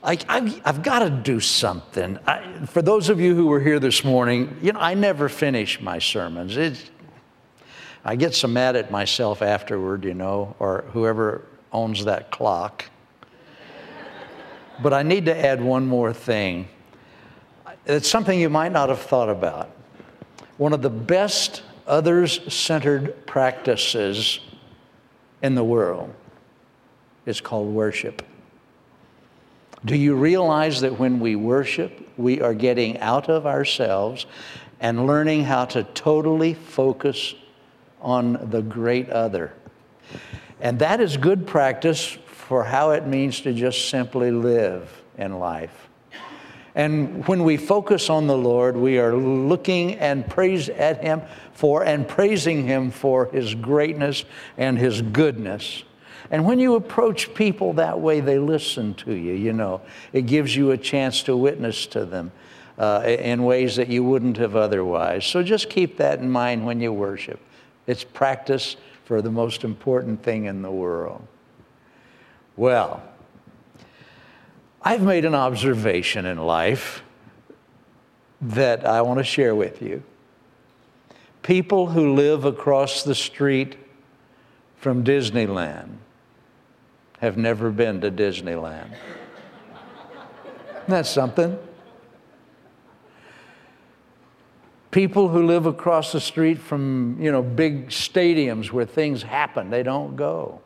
I've got to do something. For those of you who were here this morning, I never finish my sermons. I get so mad at myself afterward, or whoever owns that clock. But I need to add one more thing. It's something you might not have thought about. One of the best others-centered practices in the world is called worship. Do you realize that when we worship, we are getting out of ourselves and learning how to totally focus on the great other? And that is good practice for how it means to just simply live in life. And when we focus on the Lord, we are looking and praising Him for His greatness and His goodness. And when you approach people that way, they listen to you, It gives you a chance to witness to them in ways that you wouldn't have otherwise. So just keep that in mind when you worship. It's practice for the most important thing in the world. Well, I've made an observation in life that I want to share with you. People who live across the street from Disneyland have never been to Disneyland. That's something. People who live across the street from, big stadiums where things happen, they don't go.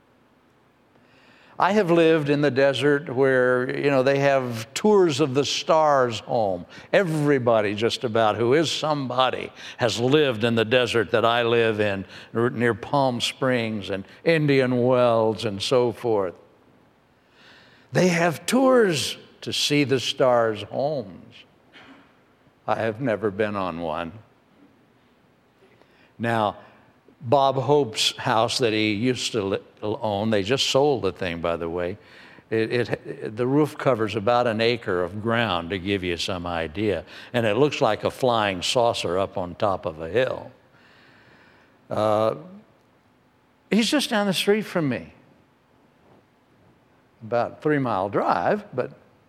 I have lived in the desert where, they have tours of the stars home. Everybody just about who is somebody has lived in the desert that I live in, near Palm Springs and Indian Wells and so forth. They have tours to see the stars' homes. I have never been on one. Now, Bob Hope's house that he used to own, they just sold the thing, by the way. The roof covers about an acre of ground, to give you some idea. And it looks like a flying saucer up on top of a hill. He's just down the street from me. About a 3-mile drive, but...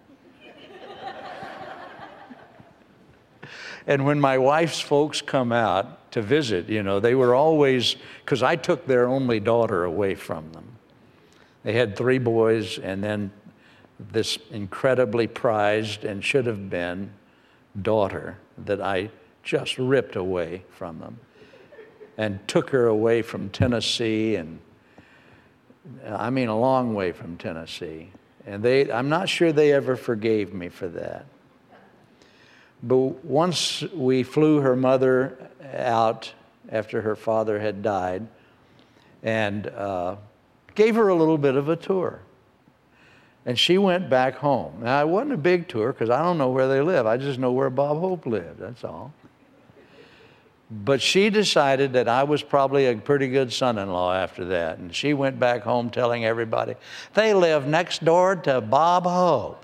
And when my wife's folks come out to visit, they were always, because I took their only daughter away from them. They had 3 boys and then this incredibly prized and should have been daughter that I just ripped away from them and took her away from Tennessee, and I mean a long way from Tennessee. And I'm not sure they ever forgave me for that. But once we flew her mother out after her father had died and gave her a little bit of a tour. And she went back home. Now, it wasn't a big tour because I don't know where they live. I just know where Bob Hope lived, that's all. But she decided that I was probably a pretty good son-in-law after that. And she went back home telling everybody, they live next door to Bob Hope,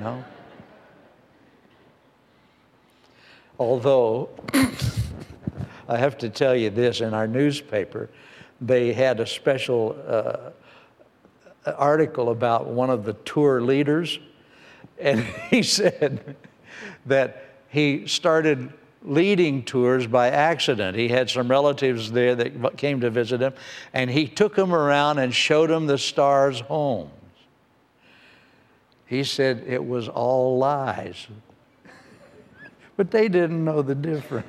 Although, I have to tell you this, in our newspaper, they had a special article about one of the tour leaders, and he said that he started leading tours by accident. He had some relatives there that came to visit him, and he took them around and showed them the stars' homes. He said it was all lies. But they didn't know the difference.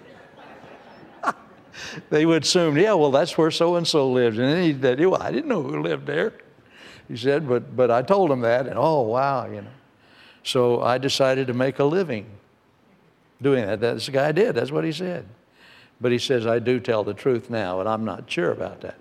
They would assume, that's where so-and-so lives. And then he said, I didn't know who lived there. He said, but I told him that, and oh, wow, So I decided to make a living doing that. This guy did, that's what he said. But he says, I do tell the truth now, and I'm not sure about that.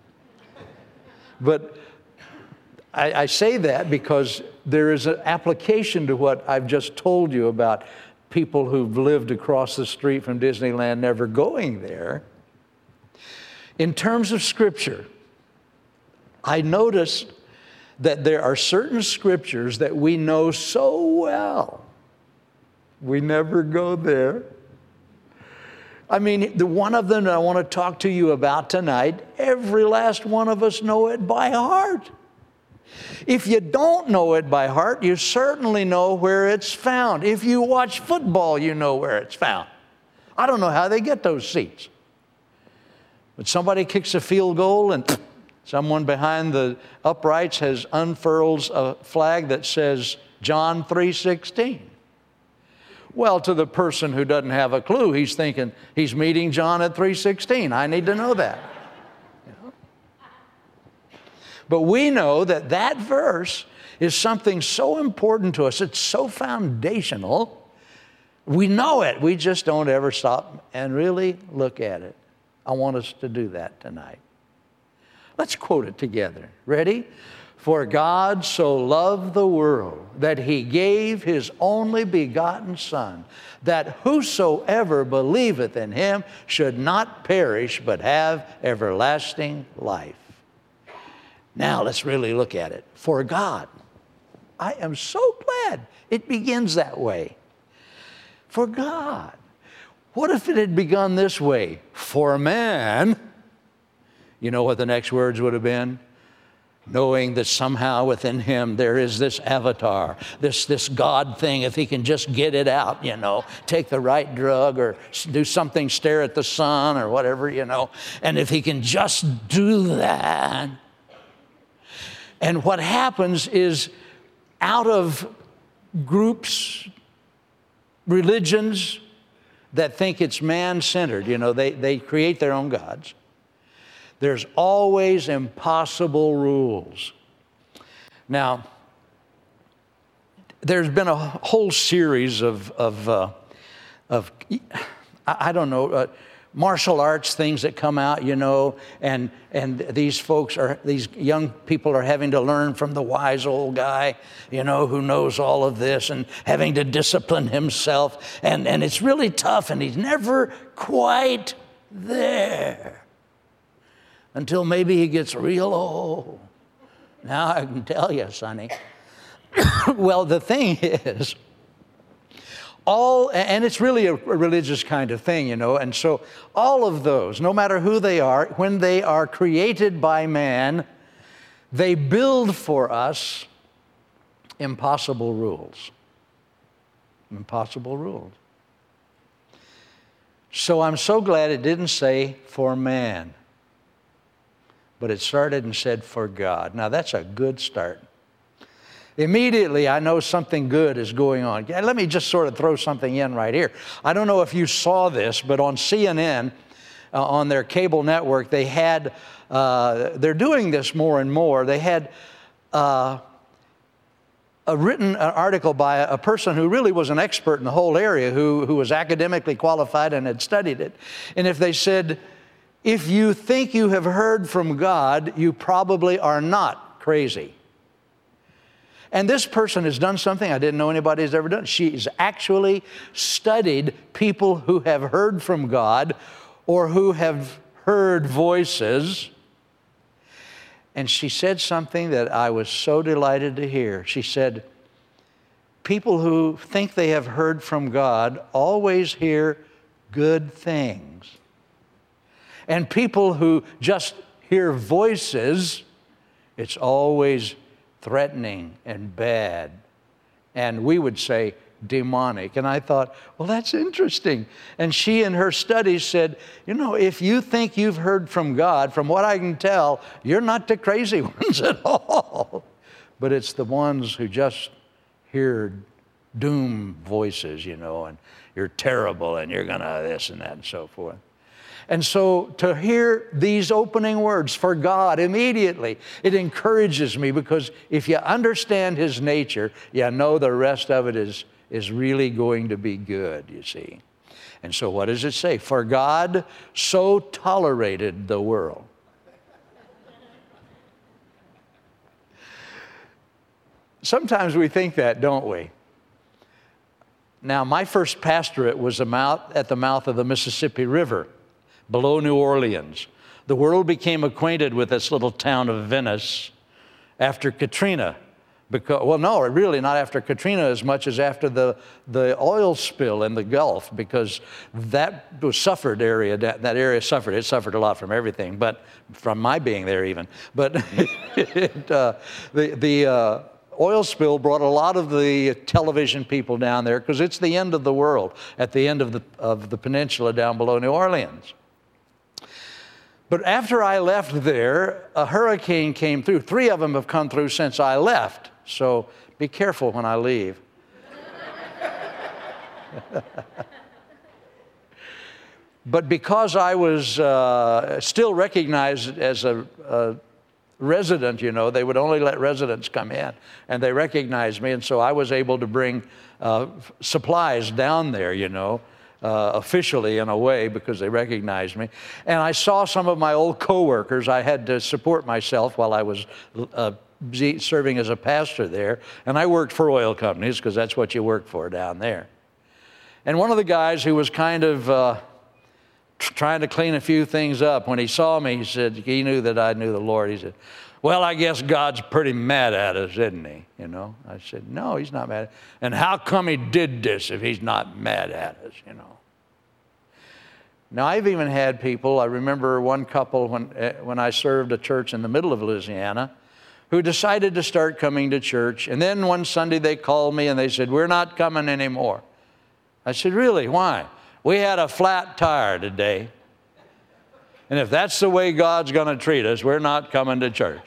But I say that because there is an application to what I've just told you about people who've lived across the street from Disneyland never going there. In terms of Scripture, I noticed that there are certain Scriptures that we know so well, we never go there. I mean, the one of them that I want to talk to you about tonight, every last one of us know it by heart. If you don't know it by heart, you certainly know where it's found. If you watch football, you know where it's found. I don't know how they get those seats. But somebody kicks a field goal and someone behind the uprights has unfurls a flag that says John 3:16. Well, to the person who doesn't have a clue, he's thinking he's meeting John at 3:16. I need to know that. But we know that that verse is something so important to us. It's so foundational. We know it. We just don't ever stop and really look at it. I want us to do that tonight. Let's quote it together. Ready? For God so loved the world that he gave his only begotten Son, that whosoever believeth in him should not perish but have everlasting life. Now let's really look at it. For God. I am so glad it begins that way. For God. What if it had begun this way? For man. You know what the next words would have been? Knowing that somehow within him there is this avatar, this God thing, if he can just get it out, take the right drug or do something, stare at the sun or whatever, and if he can just do that. And what happens is out of groups, religions that think it's man-centered, they create their own gods. There's always impossible rules. Now, there's been a whole series of martial arts things that come out, and these young people are having to learn from the wise old guy, who knows all of this and having to discipline himself. And it's really tough, and he's never quite there. Until maybe he gets real old. Now I can tell you, Sonny. Well, the thing is, and it's really a religious kind of thing, and so all of those, no matter who they are, when they are created by man, they build for us impossible rules. Impossible rules. So I'm so glad it didn't say for man. But it started and said, for God. Now, that's a good start. Immediately, I know something good is going on. Let me just sort of throw something in right here. I don't know if you saw this, but on CNN, on their cable network, they had, they're doing this more and more. They had a written article by a person who really was an expert in the whole area, who was academically qualified and had studied it. And if they said, if you think you have heard from God, you probably are not crazy. And this person has done something I didn't know anybody has ever done. She's actually studied people who have heard from God or who have heard voices. And she said something that I was so delighted to hear. She said, people who think they have heard from God always hear good things. And people who just hear voices, it's always threatening and bad. And we would say demonic. And I thought, well, that's interesting. And she in her studies said, if you think you've heard from God, from what I can tell, you're not the crazy ones at all. But it's the ones who just hear doom voices, and you're terrible and you're gonna this and that and so forth. And so to hear these opening words, for God, immediately, it encourages me, because if you understand his nature, you know the rest of it is really going to be good, you see. And so what does it say? For God so tolerated the world. Sometimes we think that, don't we? Now, my first pastorate was at the mouth of the Mississippi River, below New Orleans. The world became acquainted with this little town of Venice after Katrina Because, well, no, really not after Katrina as much as after the oil spill in the Gulf, because that was suffered area. That area suffered. It suffered a lot from everything, but from my being there even. But the oil spill brought a lot of the television people down there, because it's the end of the world at the end of the peninsula down below New Orleans. But after I left there, a hurricane came through. 3 of them have come through since I left. So be careful when I leave. But because I was still recognized as a resident, you know, they would only let residents come in, and they recognized me, and so I was able to bring supplies down there, you know, officially in a way, because they recognized me. And I saw some of my old coworkers. I had to support myself while I was serving as a pastor there, and I worked for oil companies, because that's what you work for down there. And one of the guys who was kind of trying to clean a few things up, when he saw me, he said, he knew that I knew the Lord. He said, "Well, I guess God's pretty mad at us, isn't he?" You know, I said, "No, he's not mad. And how come he did this if he's not mad at us, you know?" Now, I've even had people, I remember one couple when I served a church in the middle of Louisiana, who decided to start coming to church. And then one Sunday they called me and they said, "We're not coming anymore." I said, "Really? Why?" "We had a flat tire today. And if that's the way God's going to treat us, we're not coming to church."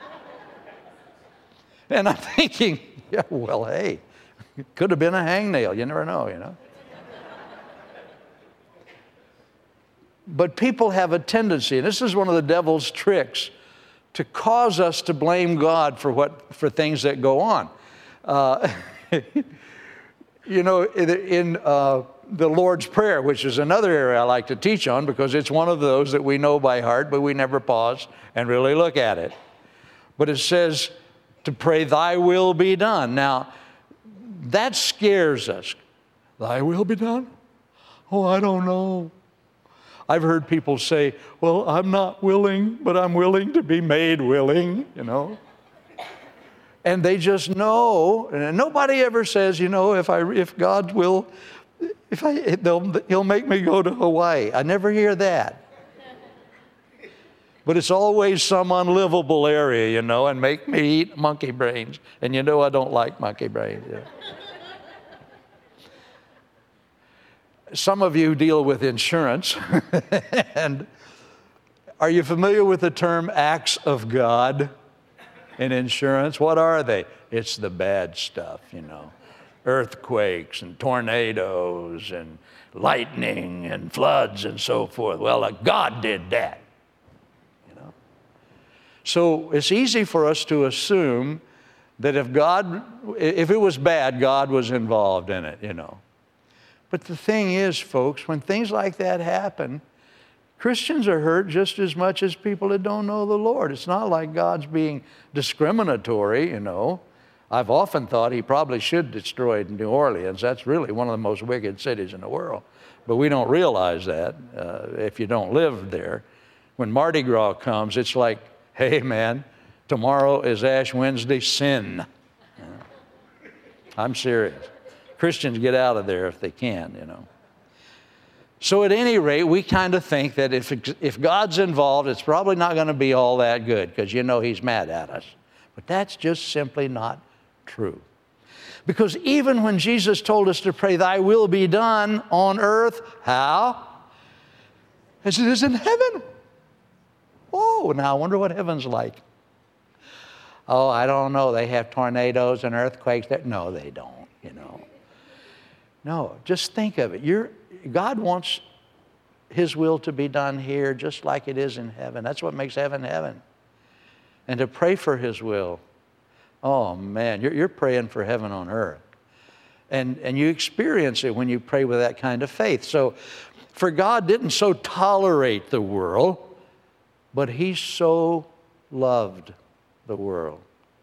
And I'm thinking, yeah, well, hey, it could have been a hangnail. You never know, you know. But people have a tendency, and this is one of the devil's tricks, to cause us to blame God for things that go on. You know, in the Lord's Prayer, which is another area I like to teach on, because it's one of those that we know by heart, but we never pause and really look at it. But it says to pray, "Thy will be done." Now, that scares us. Thy will be done? Oh, I don't know. I've heard people say, "Well, I'm not willing, but I'm willing to be made willing," you know. And they just know, and nobody ever says, you know, if God will, he'll make me go to Hawaii. I never hear that. But it's always some unlivable area, you know, and make me eat monkey brains. And you know I don't like monkey brains. Yeah. Some of you deal with insurance. And are you familiar with the term acts of God in insurance? What are they? It's the bad stuff, you know. Earthquakes and tornadoes and lightning and floods and so forth. Well, God did that, you know. So it's easy for us to assume that if it was bad, God was involved in it, you know. But the thing is, folks, when things like that happen, Christians are hurt just as much as people that don't know the Lord. It's not like God's being discriminatory, you know. I've often thought he probably should destroy New Orleans. That's really one of the most wicked cities in the world. But we don't realize that if you don't live there. When Mardi Gras comes, it's like, hey, man, tomorrow is Ash Wednesday, sin. You know? I'm serious. Christians get out of there if they can, you know. So at any rate, we kind of think that if God's involved, it's probably not going to be all that good, because you know he's mad at us. But that's just simply not true. Because even when Jesus told us to pray, "Thy will be done on earth," how? As it is in heaven. Oh, now I wonder what heaven's like. Oh, I don't know. They have tornadoes and earthquakes there. No, they don't, you know. No, just think of it. God wants his will to be done here just like it is in heaven. That's what makes heaven heaven. And to pray for his will, oh man, you're praying for heaven on earth. And you experience it when you pray with that kind of faith. So, for God didn't so tolerate the world, but he so loved the world.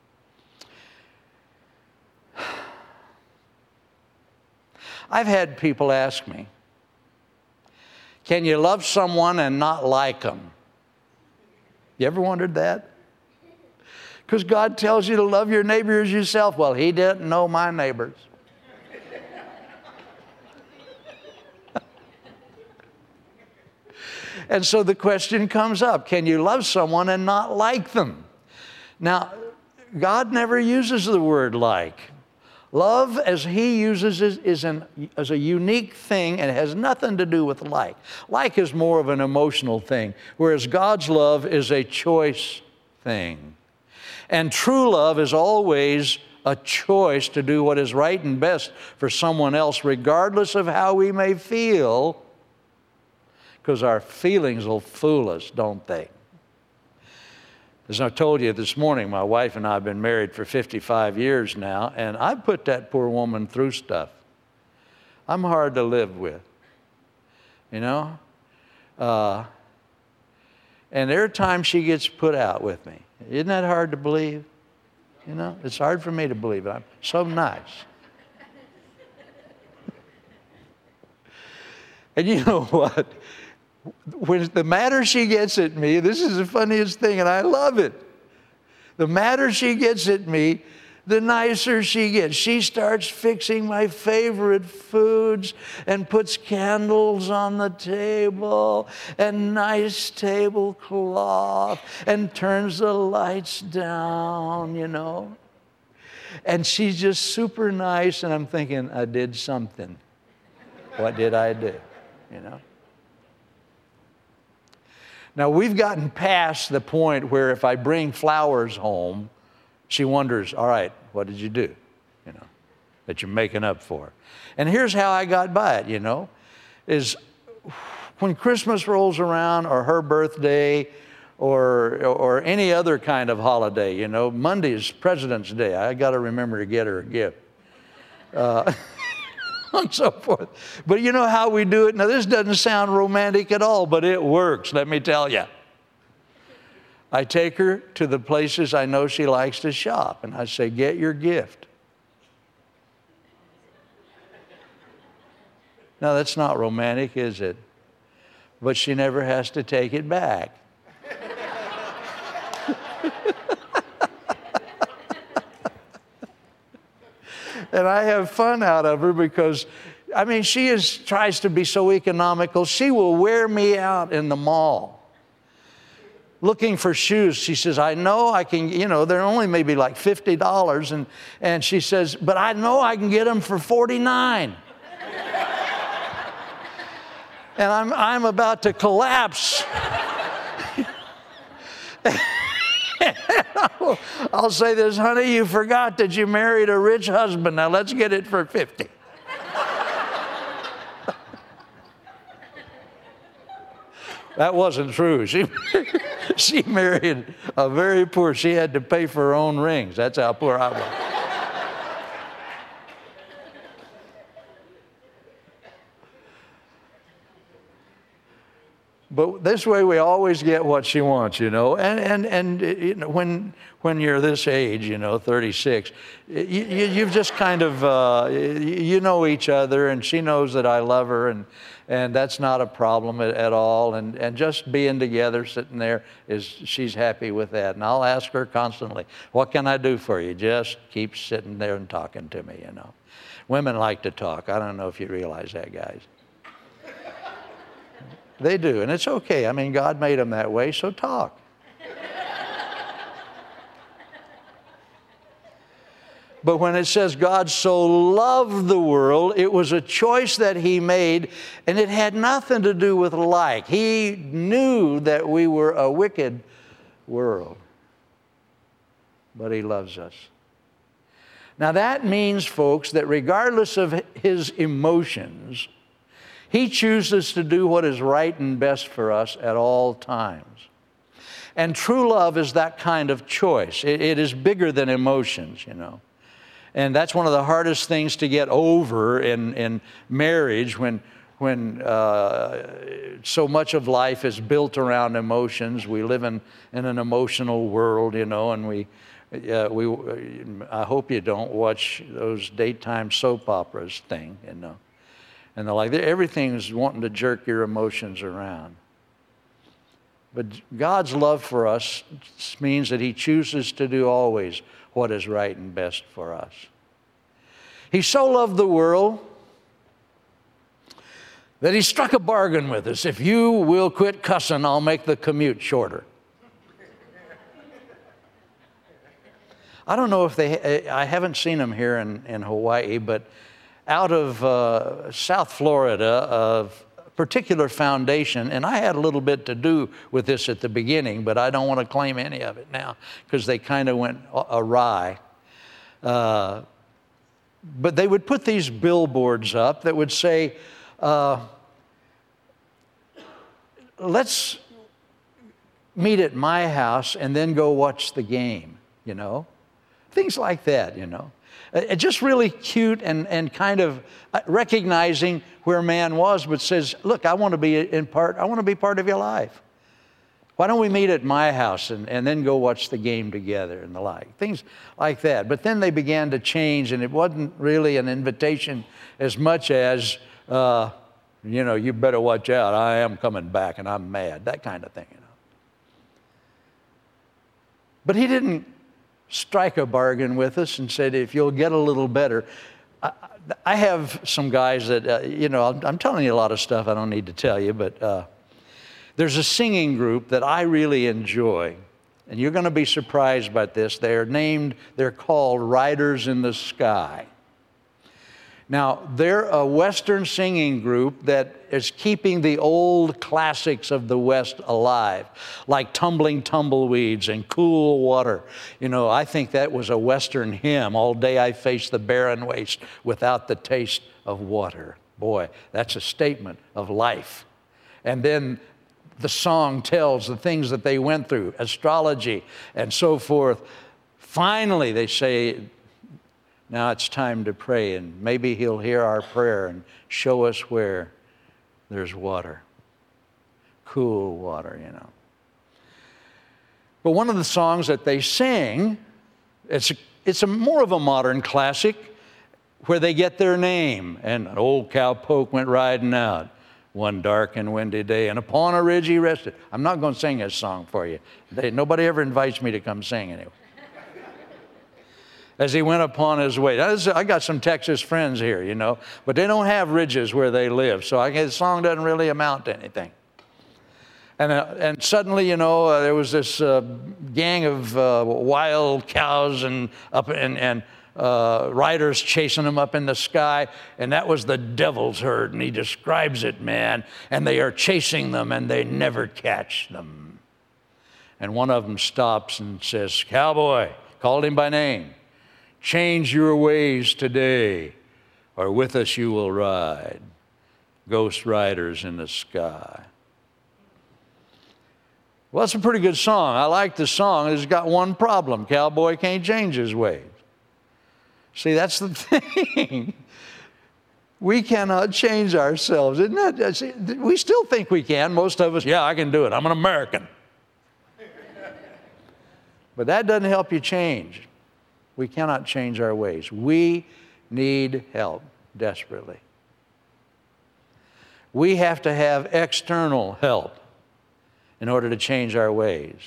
I've had people ask me, can you love someone and not like them? You ever wondered that? Because God tells you to love your neighbor as yourself. Well, he didn't know my neighbors. And so the question comes up, can you love someone and not like them? Now, God never uses the word like. Love, as he uses it, is a unique thing and has nothing to do with like. Like is more of an emotional thing, whereas God's love is a choice thing. And true love is always a choice to do what is right and best for someone else, regardless of how we may feel, because our feelings will fool us, don't they? As I told you this morning, my wife and I have been married for 55 years now, and I put that poor woman through stuff. I'm hard to live with, you know? And there are times she gets put out with me. Isn't that hard to believe? You know, it's hard for me to believe. I'm so nice. And you know what? When the madder she gets at me, this is the funniest thing, and I love it. The madder she gets at me, the nicer she gets. She starts fixing my favorite foods and puts candles on the table and nice tablecloth and turns the lights down, you know. And she's just super nice, and I'm thinking, I did something. What did I do, you know? Now, we've gotten past the point where if I bring flowers home, she wonders, all right, what did you do, you know, that you're making up for? And here's how I got by it, you know, is when Christmas rolls around or her birthday or any other kind of holiday, you know, Monday is President's Day. I got to remember to get her a gift. And so forth. But you know how we do it? Now, this doesn't sound romantic at all, but it works, let me tell you. I take her to the places I know she likes to shop, and I say, get your gift. Now, that's not romantic, is it? But she never has to take it back. And I have fun out of her because, I mean, tries to be so economical. She will wear me out in the mall looking for shoes. She says, I know I can, you know, they're only maybe like $50. And she says, but I know I can get them for $49. And I'm about to collapse. I'll say this, honey, you forgot that you married a rich husband. Now let's get it for $50. That wasn't true. She married a very poor, she had to pay for her own rings. That's how poor I was. But this way we always get what she wants, you know. And you know, when you're this age, you know, 36, you've just kind of, you know each other, and she knows that I love her, and that's not a problem at all. And just being together, sitting there, she's happy with that. And I'll ask her constantly, what can I do for you? Just keep sitting there and talking to me, you know. Women like to talk. I don't know if you realize that, guys. They do, and it's okay. I mean, God made them that way, so talk. But when it says God so loved the world, it was a choice that he made, and it had nothing to do with like. He knew that we were a wicked world, but he loves us. Now that means, folks, that regardless of his emotions, he chooses to do what is right and best for us at all times. And true love is that kind of choice. It is bigger than emotions, you know. And that's one of the hardest things to get over in marriage when so much of life is built around emotions. We live in an emotional world, you know, and I hope you don't watch those daytime soap operas thing, you know. And they're like, everything's wanting to jerk your emotions around. But God's love for us means that He chooses to do always what is right and best for us. He so loved the world that He struck a bargain with us. If you will quit cussing, I'll make the commute shorter. I don't know if I haven't seen them here in Hawaii, but out of South Florida, a particular foundation, and I had a little bit to do with this at the beginning, but I don't want to claim any of it now because they kind of went awry. But they would put these billboards up that would say, let's meet at my house and then go watch the game, you know? Things like that, you know. Just really cute and kind of recognizing where man was, but says, look, I want to be part of your life. Why don't we meet at my house and then go watch the game together and the like? Things like that. But then they began to change, and it wasn't really an invitation as much as, you know, you better watch out. I am coming back and I'm mad. That kind of thing, you know. But He didn't strike a bargain with us and said, if you'll get a little better. I have some guys that, you know, I'm telling you a lot of stuff I don't need to tell you, but there's a singing group that I really enjoy, and you're going to be surprised by this. They're called Riders in the Sky. Now, they're a Western singing group that is keeping the old classics of the West alive, like Tumbling Tumbleweeds and Cool Water. You know, I think that was a Western hymn, All Day I Face the Barren Waste Without the Taste of Water. Boy, that's a statement of life. And then the song tells the things that they went through, astrology and so forth. Finally, they say, now it's time to pray, and maybe He'll hear our prayer and show us where there's water, cool water, you know. But one of the songs that they sing, it's more of a modern classic where they get their name. And an old cowpoke went riding out one dark and windy day, and upon a ridge he rested. I'm not going to sing this song for you. Nobody ever invites me to come sing anyway. As he went upon his way. I got some Texas friends here, you know, but they don't have ridges where they live, so the song doesn't really amount to anything. And suddenly, you know, there was this gang of wild cows and riders chasing them up in the sky, and that was the devil's herd, and he describes it, man, and they are chasing them, and they never catch them. And one of them stops and says, "Cowboy," called him by name, "change your ways today, or with us you will ride, ghost riders in the sky." Well, that's a pretty good song. I like the song. It's got one problem. Cowboy can't change his ways. See, that's the thing. We cannot change ourselves. Isn't that? See, we still think we can. Most of us, yeah, I can do it. I'm an American. But that doesn't help you change. We cannot change our ways. We need help desperately. We have to have external help in order to change our ways.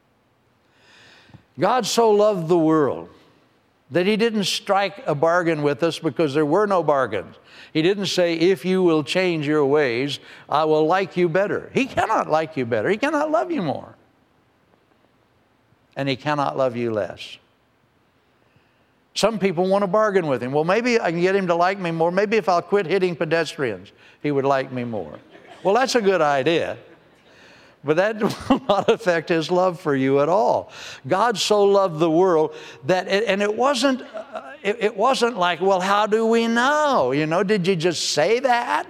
God so loved the world that He didn't strike a bargain with us because there were no bargains. He didn't say, if you will change your ways, I will like you better. He cannot like you better. He cannot love you more. And He cannot love you less. Some people want to bargain with Him. Well, maybe I can get Him to like me more. Maybe if I'll quit hitting pedestrians, He would like me more. Well, that's a good idea. But that will not affect His love for you at all. God so loved the world that, and it wasn't like, well, how do we know? You know, did you just say that?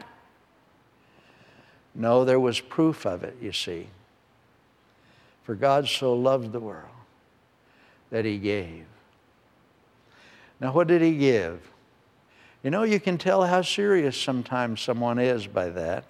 No, there was proof of it, you see. For God so loved the world that He gave. Now, what did He give? You know, you can tell how serious sometimes someone is by that.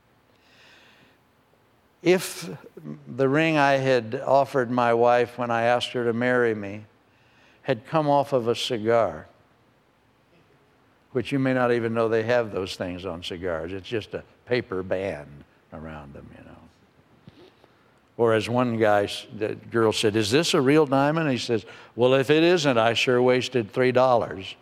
If the ring I had offered my wife when I asked her to marry me had come off of a cigar, which you may not even know they have those things on cigars. It's just a paper band around them, you know. Or as one guy, the girl said, "Is this a real diamond?" He says, "Well, if it isn't, I sure wasted $3."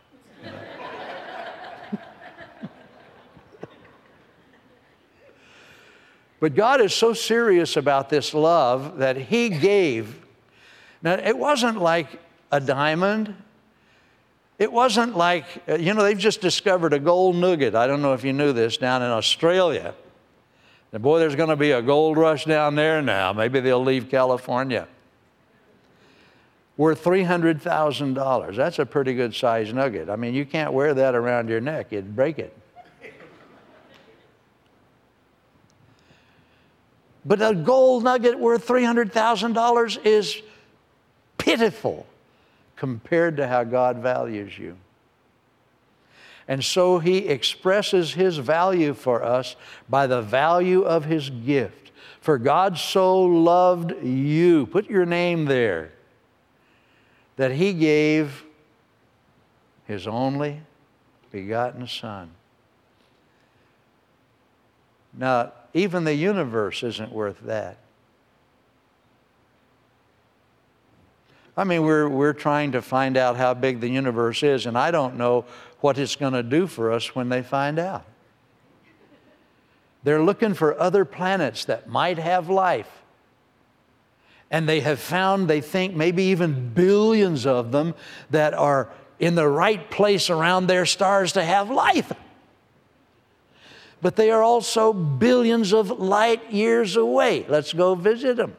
But God is so serious about this love that He gave. Now, it wasn't like a diamond. It wasn't like, they've just discovered a gold nugget. I don't know if you knew this, down in Australia. And boy, there's going to be a gold rush down there now. Maybe they'll leave California. Worth $300,000. That's a pretty good size nugget. I mean, you can't wear that around your neck. You'd break it. But a gold nugget worth $300,000 is pitiful compared to how God values you. And so He expresses His value for us by the value of His gift. For God so loved you, put your name there, that He gave His only begotten Son. Now, even the universe isn't worth that. I mean, we're trying to find out how big the universe is, and I don't know what it's going to do for us when they find out. They're looking for other planets that might have life. And they have found, they think, maybe even billions of them that are in the right place around their stars to have life. But they are also billions of light years away. Let's go visit them.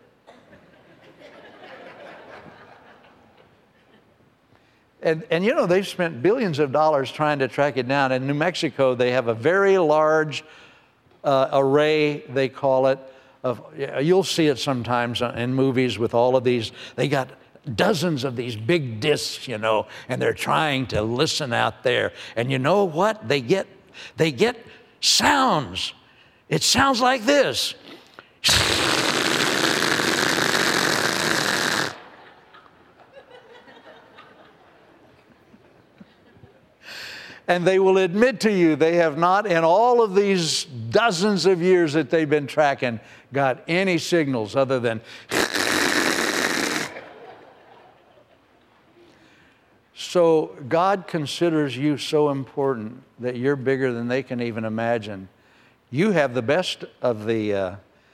And they've spent billions of dollars trying to track it down. In New Mexico, they have a very large array, they call it. You'll see it sometimes in movies with all of these. They got dozens of these big discs, and they're trying to listen out there. And you know what? They get sounds. It sounds like this. And they will admit to you they have not, in all of these dozens of years that they've been tracking, got any signals other than. So God considers you so important that you're bigger than they can even imagine. You have the best of the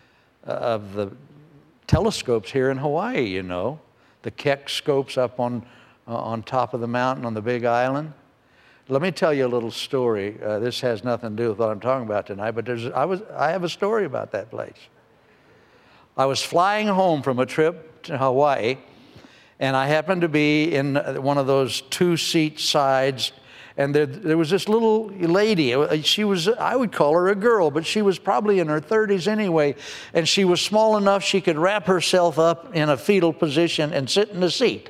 telescopes here in Hawaii, the Keck scopes up on top of the mountain on the Big Island. Let me tell you a little story. This has nothing to do with what I'm talking about tonight, but I have a story about that place. I was flying home from a trip to Hawaii, and I happened to be in one of those two-seat sides, and there was this little lady. She was, I would call her a girl, but she was probably in her 30s anyway, and she was small enough she could wrap herself up in a fetal position and sit in the seat.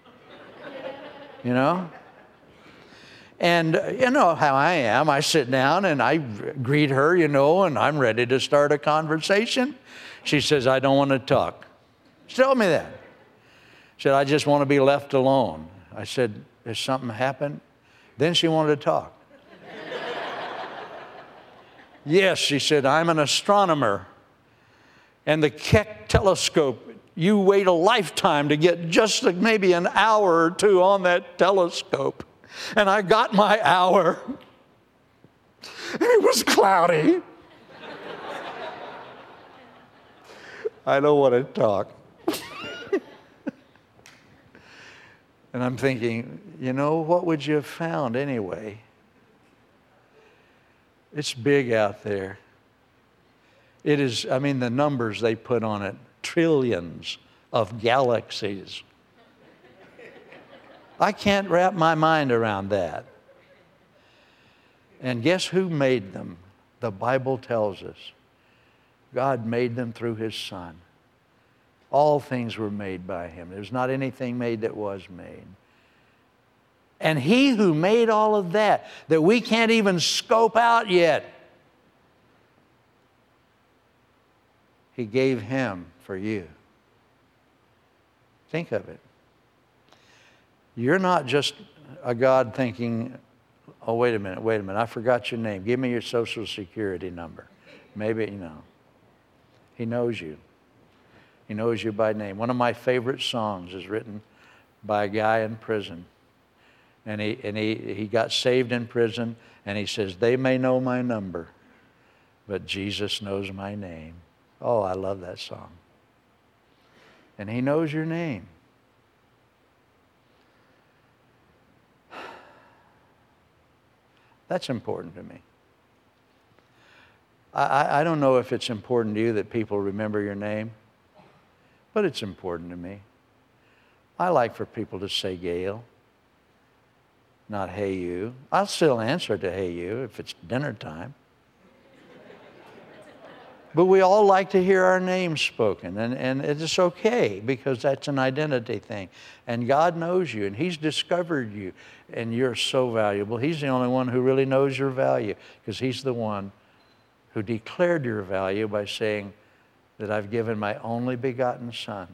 And you know how I am. I sit down and I greet her, and I'm ready to start a conversation. She says, "I don't want to talk." She told me that. She said, "I just want to be left alone." I said, "Has something happened?" Then she wanted to talk. "Yes," she said, "I'm an astronomer. And the Keck telescope, you wait a lifetime to get just maybe an hour or two on that telescope. And I got my hour, and it was cloudy." I don't want to talk. And I'm thinking, what would you have found anyway? It's big out there. It is, the numbers they put on it, trillions of galaxies. I can't wrap my mind around that. And guess who made them? The Bible tells us. God made them through His Son. All things were made by Him. There's not anything made that was made. And He who made all of that we can't even scope out yet, He gave Him for you. Think of it. You're not just a God thinking, "Oh, wait a minute, I forgot your name. Give me your Social Security number." Maybe, He knows you. He knows you by name. One of my favorite songs is written by a guy in prison. And he got saved in prison, and he says, they may know my number, but Jesus knows my name. Oh, I love that song. And he knows your name. That's important to me. I don't know if it's important to you that people remember your name, but it's important to me. I like for people to say Gail, not hey you. I'll still answer to hey you if it's dinner time. But we all like to hear our names spoken, and it's okay because that's an identity thing. And God knows you, and He's discovered you, and you're so valuable. He's the only one who really knows your value because He's the one who declared your value by saying that I've given my only begotten Son.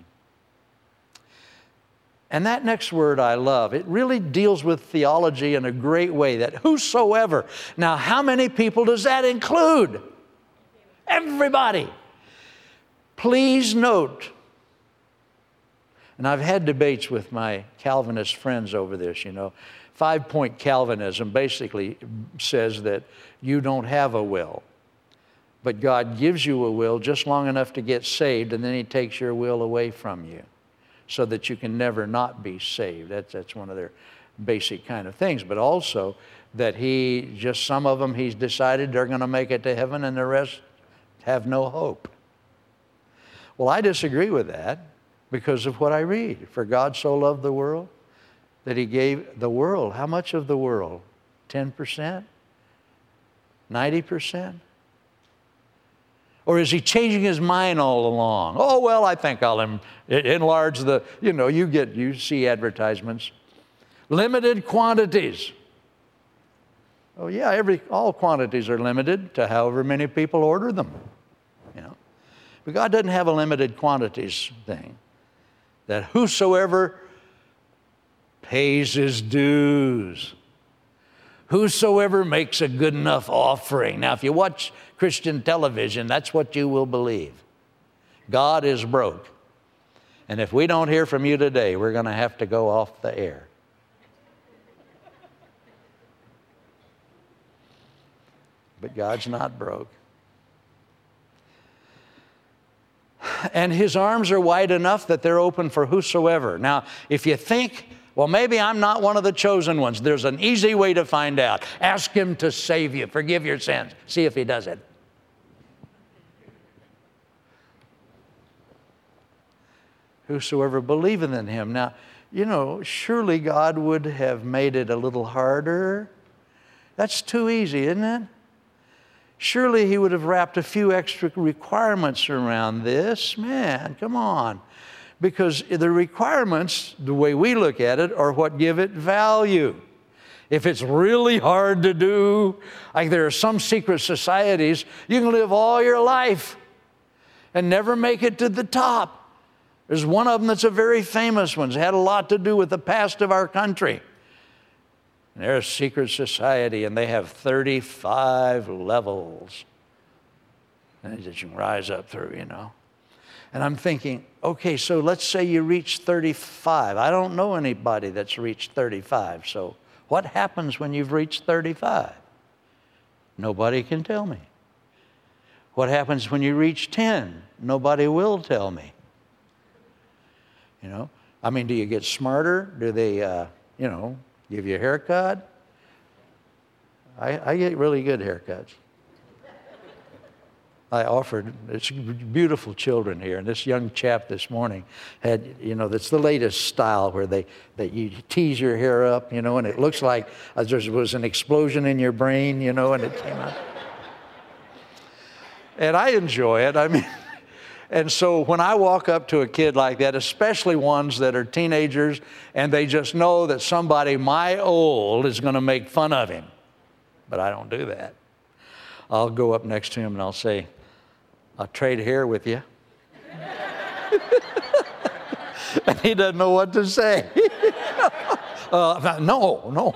And that next word I love. It really deals with theology in a great way, that whosoever. Now, how many people does that include? Everybody. Please note, and I've had debates with my Calvinist friends over this, 5-point Calvinism basically says that you don't have a will. But God gives you a will just long enough to get saved, and then He takes your will away from you so that you can never not be saved. That's one of their basic kind of things. But also that some of them He's decided they're going to make it to heaven and the rest have no hope. Well, I disagree with that because of what I read. For God so loved the world that He gave the world. How much of the world? 10%? 90%? Or is He changing His mind all along? Oh, well, I think I'll enlarge the, you see advertisements. Limited quantities. Oh, yeah, all quantities are limited to however many people order them. But God doesn't have a limited quantities thing. That whosoever pays his dues, whosoever makes a good enough offering. Now, if you watch Christian television, that's what you will believe. God is broke. And if we don't hear from you today, we're going to have to go off the air. But God's not broke. And His arms are wide enough that they're open for whosoever. Now, if you think, well, maybe I'm not one of the chosen ones, there's an easy way to find out. Ask Him to save you, forgive your sins. See if He does it. Whosoever believeth in Him. Now, surely God would have made it a little harder. That's too easy, isn't it? Surely He would have wrapped a few extra requirements around this. Man, come on. Because the requirements, the way we look at it, are what give it value. If it's really hard to do, like there are some secret societies, you can live all your life and never make it to the top. There's one of them that's a very famous one. It's had a lot to do with the past of our country. And they're a secret society, and they have 35 levels that you can rise up through, And I'm thinking, okay, so let's say you reach 35. I don't know anybody that's reached 35. So what happens when you've reached 35? Nobody can tell me. What happens when you reach 10? Nobody will tell me. Do you get smarter? Do they, give you a haircut? I get really good haircuts. I offered, it's beautiful children here, and this young chap this morning had, that's the latest style where that you tease your hair up, and it looks like there was an explosion in your brain, and it came out. And I enjoy it. And so when I walk up to a kid like that, especially ones that are teenagers, and they just know that somebody my old is going to make fun of him, but I don't do that. I'll go up next to him and I'll say, I'll trade hair with you. And he doesn't know what to say. No.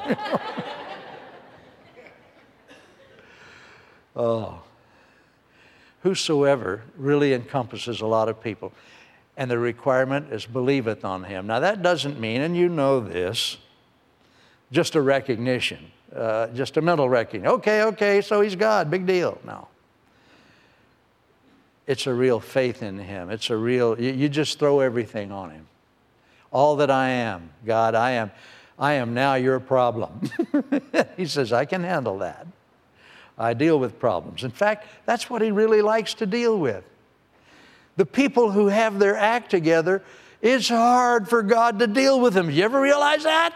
Oh. Whosoever really encompasses a lot of people. And the requirement is believeth on him. Now that doesn't mean, and you know this, just a recognition, just a mental recognition. Okay, so he's God, big deal. No. It's a real faith in him. It's a real, you just throw everything on him. All that I am, God, I am now your problem. He says, I can handle that. I deal with problems. In fact, that's what he really likes to deal with. The people who have their act together, it's hard for God to deal with them. You ever realize that?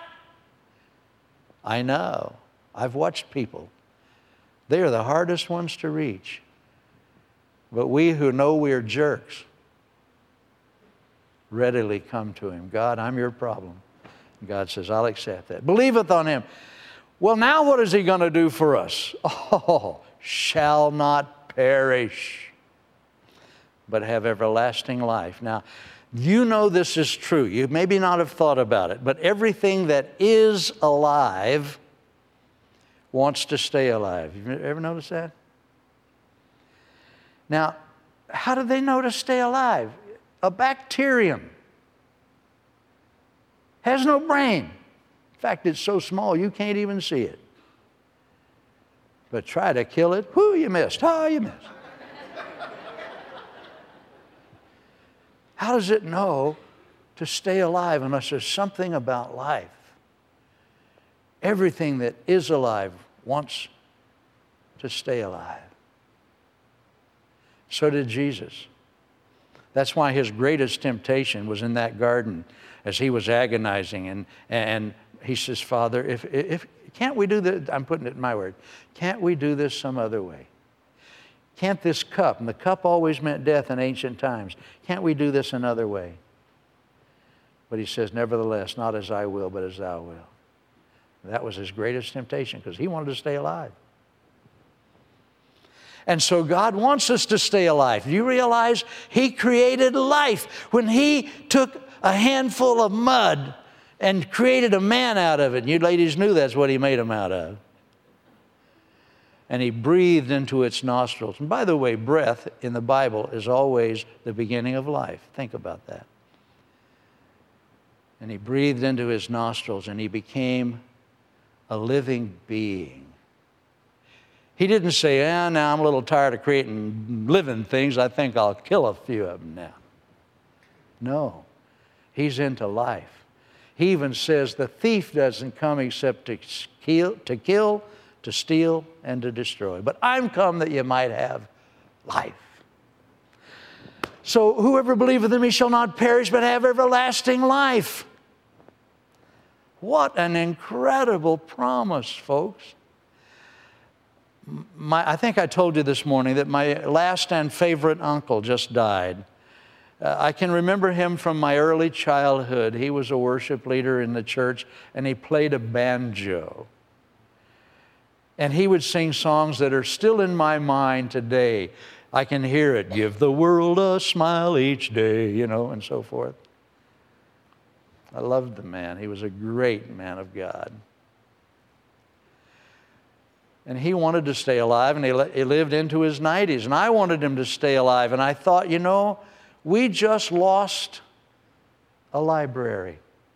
I know. I've watched people. They are the hardest ones to reach. But we who know we're jerks readily come to him. God, I'm your problem. And God says, I'll accept that. Believeth on him. Well, now what is he going to do for us? Oh, shall not perish, but have everlasting life. Now, you know this is true. You maybe not have thought about it, but everything that is alive wants to stay alive. You ever notice that? Now, how do they know to stay alive? A bacterium has no brain. In fact, it's so small you can't even see it. But try to kill it, whoo, you missed. Oh, you missed. How does it know to stay alive unless there's something about life? Everything that is alive wants to stay alive. So did Jesus. That's why his greatest temptation was in that garden as he was agonizing. And he says, Father, if can't we do this? I'm putting it in my word. Can't we do this some other way? Can't this cup, and the cup always meant death in ancient times, can't we do this another way? But he says, nevertheless, not as I will, but as thou wilt. That was his greatest temptation because he wanted to stay alive. And so God wants us to stay alive. Do you realize he created life when he took a handful of mud and created a man out of it? And you ladies knew that's what he made him out of. And he breathed into its nostrils. And by the way, breath in the Bible is always the beginning of life. Think about that. And he breathed into his nostrils and he became a living being. He didn't say, now I'm a little tired of creating living things. I think I'll kill a few of them now. No, he's into life. He even says the thief doesn't come except to kill, to steal, and to destroy. But I'm come that you might have life. So whoever believeth in me shall not perish, but have everlasting life. What an incredible promise, folks. I think I told you this morning that my last and favorite uncle just died. I can remember him from my early childhood. He was a worship leader in the church, and he played a banjo. And he would sing songs that are still in my mind today. I can hear it, give the world a smile each day, and so forth. I loved the man. He was a great man of God. And he wanted to stay alive, and he lived into his 90s. And I wanted him to stay alive. And I thought, we just lost a library.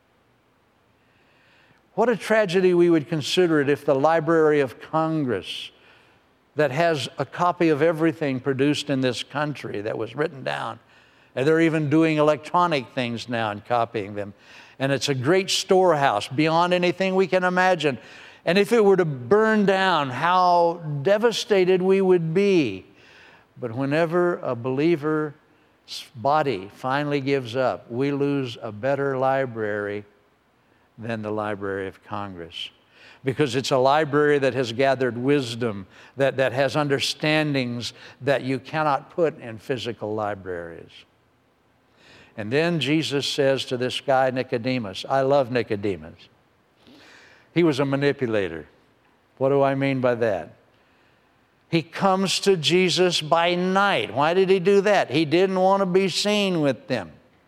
What a tragedy we would consider it if the Library of Congress, that has a copy of everything produced in this country that was written down, and they're even doing electronic things now and copying them. And it's a great storehouse beyond anything we can imagine. And if it were to burn down, how devastated we would be. But whenever a believer's body finally gives up, we lose a better library than the Library of Congress. Because it's a library that has gathered wisdom, that has understandings that you cannot put in physical libraries. And then Jesus says to this guy, Nicodemus, I love Nicodemus. He was a manipulator. What do I mean by that? He comes to Jesus by night. Why did he do that? He didn't want to be seen with them.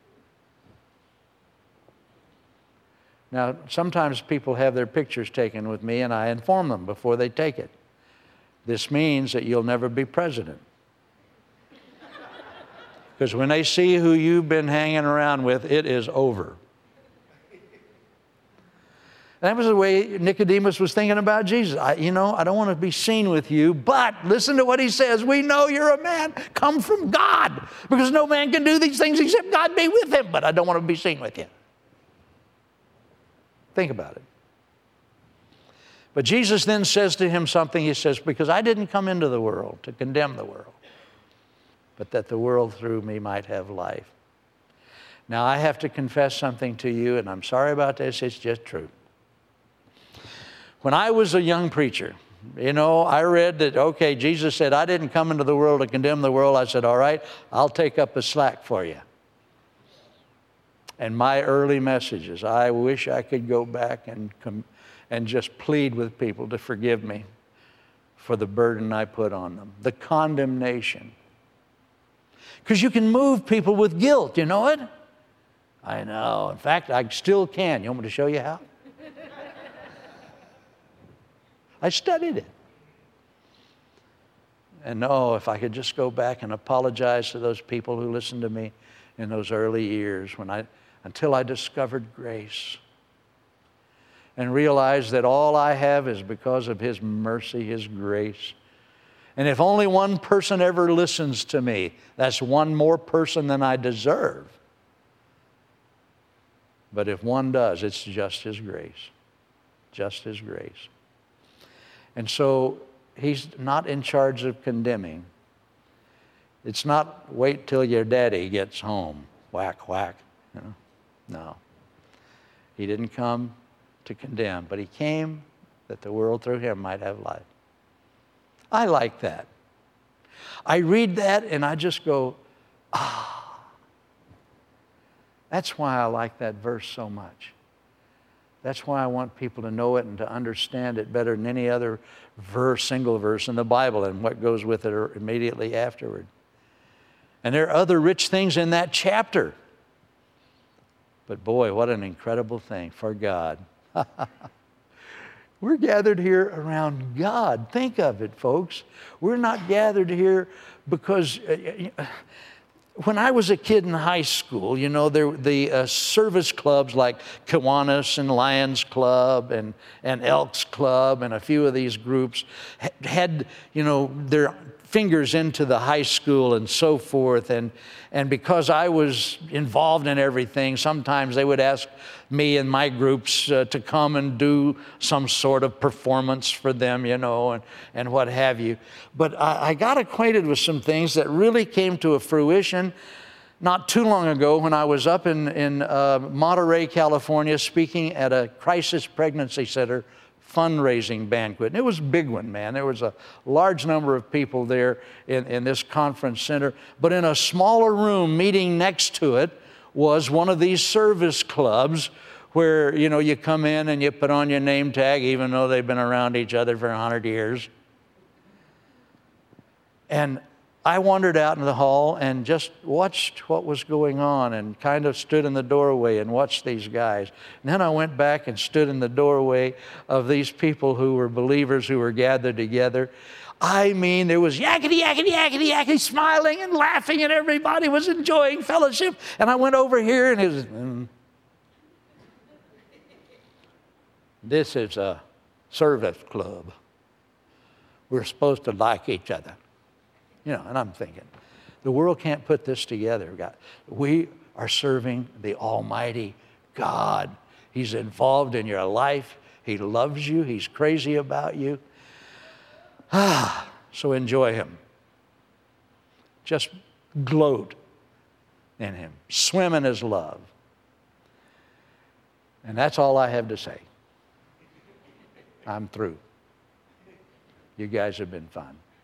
Now, sometimes people have their pictures taken with me, and I inform them before they take it. This means that you'll never be president. Because when they see who you've been hanging around with, it is over. That was the way Nicodemus was thinking about Jesus. I don't want to be seen with you, but listen to what he says. We know you're a man come from God, because no man can do these things except God be with him, but I don't want to be seen with you. Think about it. But Jesus then says to him something. He says, because I didn't come into the world to condemn the world, but that the world through me might have life. Now, I have to confess something to you, and I'm sorry about this. It's just true. When I was a young preacher, I read that, okay, Jesus said, I didn't come into the world to condemn the world. I said, all right, I'll take up the slack for you. And my early messages, I wish I could go back and just plead with people to forgive me for the burden I put on them, the condemnation. Because you can move people with guilt, you know it? I know. In fact, I still can. You want me to show you how? I studied it. And if I could just go back and apologize to those people who listened to me in those early years until I discovered grace and realized that all I have is because of His mercy, His grace. And if only one person ever listens to me, that's one more person than I deserve. But if one does, it's just His grace. Just His grace. And so He's not in charge of condemning. It's not wait till your daddy gets home. Whack, whack. No. He didn't come to condemn, but He came that the world through Him might have life. I like that. I read that and I just go, That's why I like that verse so much. That's why I want people to know it and to understand it better than any other single verse in the Bible and what goes with it immediately afterward. And there are other rich things in that chapter. But boy, what an incredible thing for God. We're gathered here around God. Think of it, folks. We're not gathered here because when I was a kid in high school, the service clubs like Kiwanis and Lions Club and Elks Club and a few of these groups had, their fingers into the high school and so forth. And because I was involved in everything, sometimes they would ask me and my groups to come and do some sort of performance for them, and what have you. But I got acquainted with some things that really came to a fruition not too long ago when I was up in Monterey, California, speaking at a crisis pregnancy center fundraising banquet. And it was a big one, man. There was a large number of people there in this conference center. But in a smaller room meeting next to it was one of these service clubs where, you come in and you put on your name tag even though they've been around each other for 100 years. And I wandered out in the hall and just watched what was going on and kind of stood in the doorway and watched these guys. And then I went back and stood in the doorway of these people who were believers who were gathered together. I mean, there was yakety, yakety, yakety, yakety, smiling and laughing, and everybody was enjoying fellowship. And I went over here and it was, this is a service club. We're supposed to like each other. And I'm thinking, the world can't put this together, God. We are serving the Almighty God. He's involved in your life. He loves you. He's crazy about you. So enjoy Him. Just gloat in Him. Swim in His love. And that's all I have to say. I'm through. You guys have been fun.